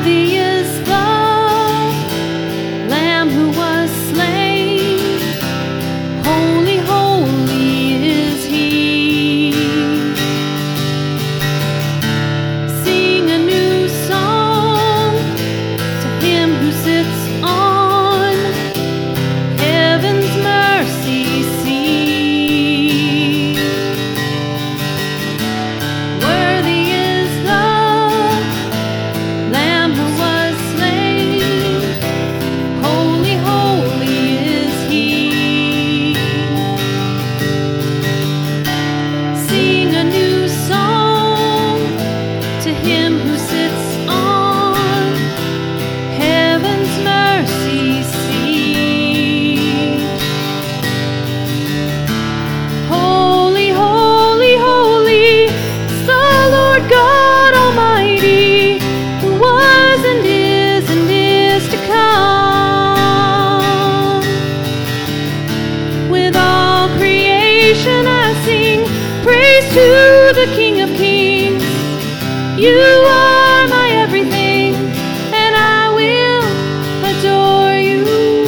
You are my everything, and I will adore you.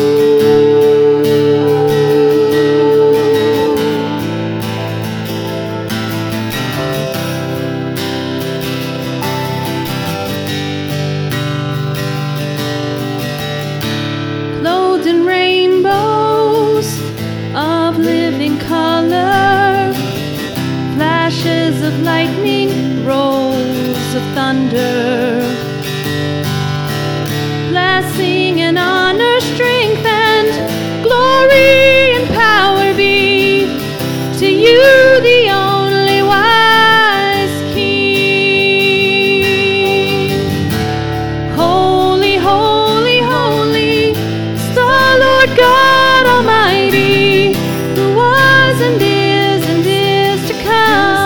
Clothed in rainbows of living color, flashes of lightning, rolls of thunder, blessing and honor, strength and glory and power be to you, the only wise King. Holy, holy, holy is the Lord God Almighty, who was and is to come.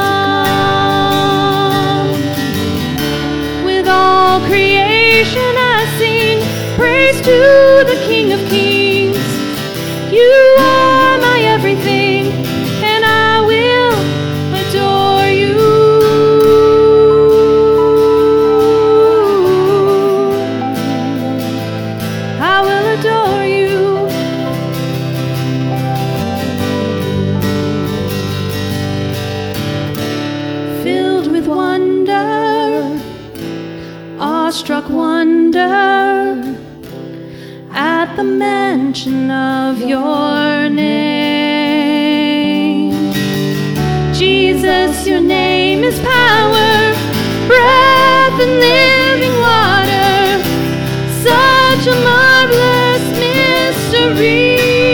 Creation I sing praise to the King of Kings. You are my everything, and I will adore you. I will adore you. Filled with wonder, awestruck wonder at the mention of your name. Jesus, your name is power, breath and living water, such a marvelous mystery.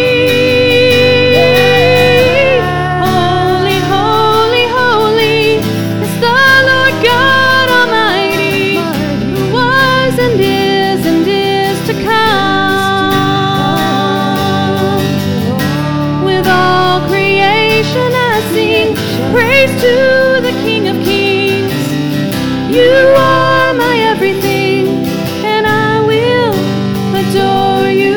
Praise to the King of Kings. You are my everything, and I will adore you.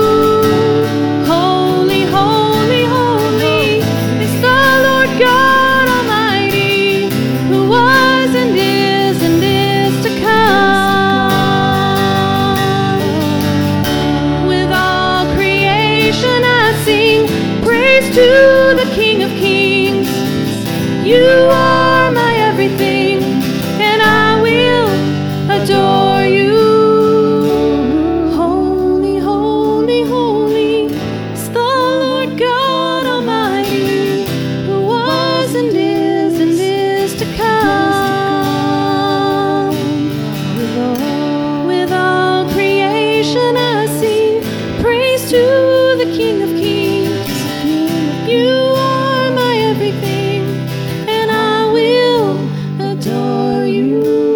Holy, holy, holy is the Lord God Almighty, who was and is to come. With all creation I sing praise to the King of Kings. You are my everything, and I will adore you. Holy, holy, holy is the Lord God Almighty, who was and is to come. With all creation I sing praise to the King of Kings. You are my everything, adore you.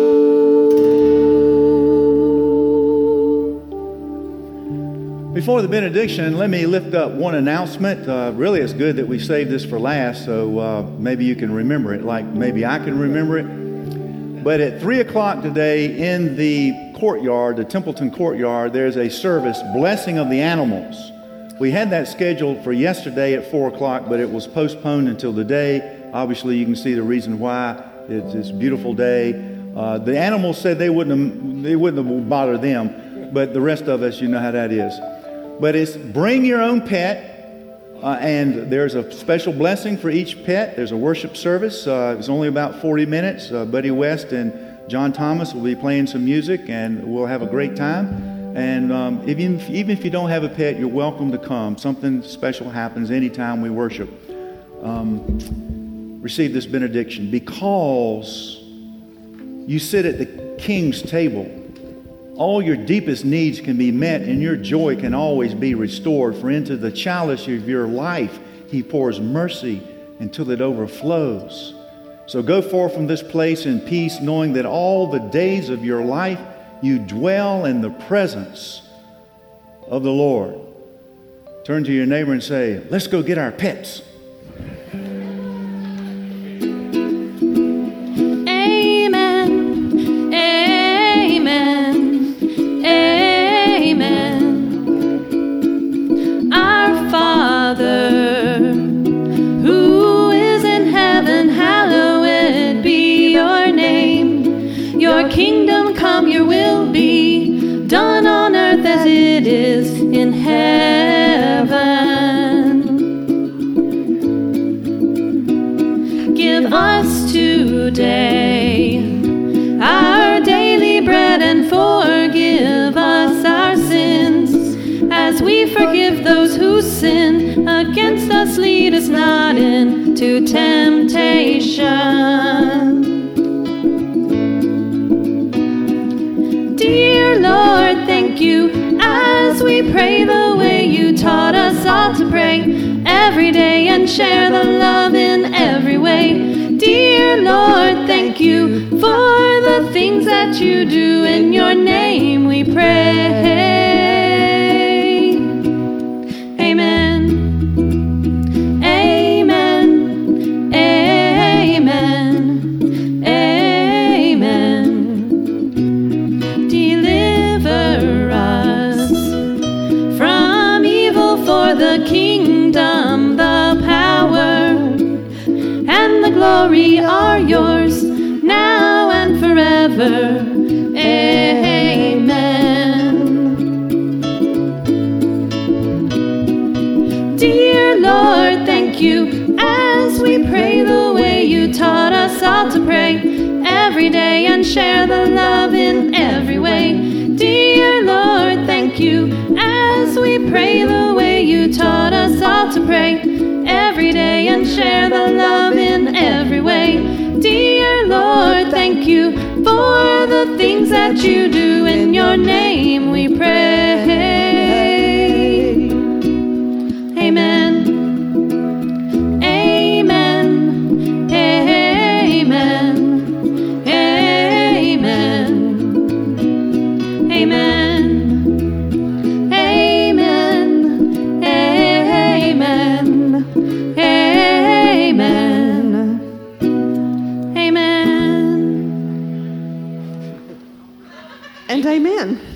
Before the benediction, let me lift up one announcement. Really, it's good that we saved this for last, so maybe you can remember it, like maybe I can remember it. But at 3 o'clock today in the courtyard, the Templeton courtyard, there's a service, Blessing of the Animals. We had that scheduled for yesterday at 4 o'clock, but it was postponed until today. Obviously, you can see the reason why. It's a beautiful day. The animals said they wouldn't have bothered them, but the rest of us, you know how that is. But it's bring your own pet, and there's a special blessing for each pet. There's a worship service. It's only about 40 minutes. Buddy West and John Thomas will be playing some music, and we'll have a great time. And even if you don't have a pet, you're welcome to come. Something special happens anytime we worship. Receive this benediction. Because you sit at the King's table, all your deepest needs can be met, and your joy can always be restored. For into the chalice of your life He pours mercy until it overflows. So go forth from this place in peace, knowing that all the days of your life you dwell in the presence of the Lord. Turn to your neighbor and say, let's go get our pets. Amen. Amen. Amen. Our Father, who is in heaven, hallowed be your name. Your kingdom come, your will be done on earth as it is in heaven. Give us today our daily bread, and forgive us our sins as we forgive those who sin against us. Lead us not into temptation. Dear Lord, thank you as we pray the way you taught us all to pray every day and share the love in every way. Dear Lord, thank you for the things that you do. In your name we pray. Amen. Amen. Amen. Amen. Deliver us from evil, for the kingdom, the power, and the glory are yours, now and forever. Amen. Dear Lord, thank you as we pray the way you taught us all to pray every day and share the love in every way. Dear Lord, thank you as we pray the way you taught us all to pray every day and share the love in every way. Dear Lord, thank you for the things that you do. In your name we pray. Amen. Amen. Amen. Amen. Amen. Amen. Amen. Amen. Amen. And amen.